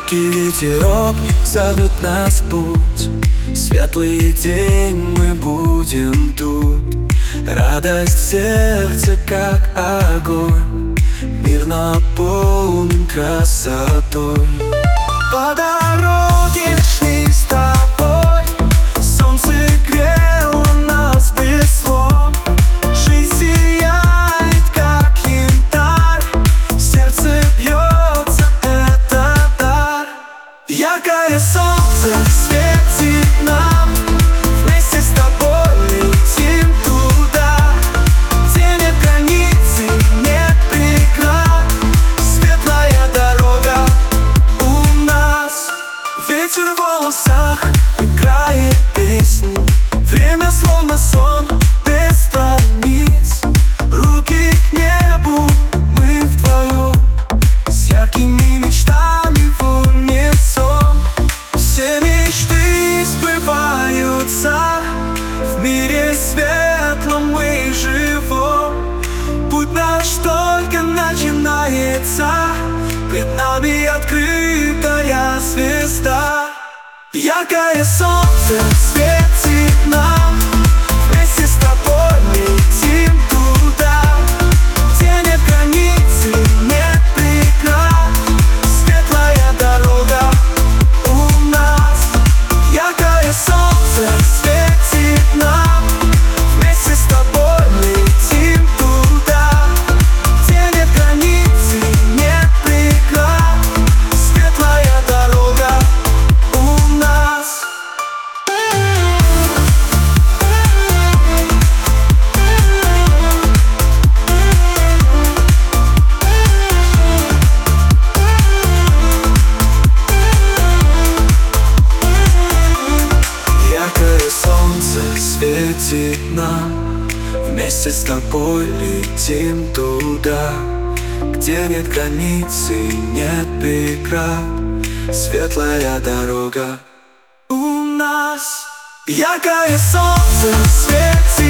Легкий ветерок зовет нас в путь. Светлый день, мы будем тут. Радость в сердце, как огонь. Мир наполнен красотой. По дороге шли с тобой. Солнце грело нас без слов. Жизнь сияет, как янтарь. Сердце бьется, это дар. Яркое солнце светит нам. Вместе с тобой летим туда, где нет границ и нет преград. Светлая дорога у нас. Ветер в волосах играет песню. Время словно сон без границ. Руки к небу, мы вдвоем, с яркими мечтами в унисон. Все мечты сбываются. В мире светлом мы живем. Путь наш только начинается. Пред нами открытая звезда. Яркое солнце светит нам. Вместе с тобой летим туда, где нет границ и нет преград. Светлая дорога у нас. Яркое солнце светит нам. Вместе с тобой летим туда, где нет границ и нет преград. Светлая дорога у нас. Яркое солнце светит нам. Вместе с тобой летим туда, где нет границ и нет преград. Светлая дорога у нас. Яркое солнце светит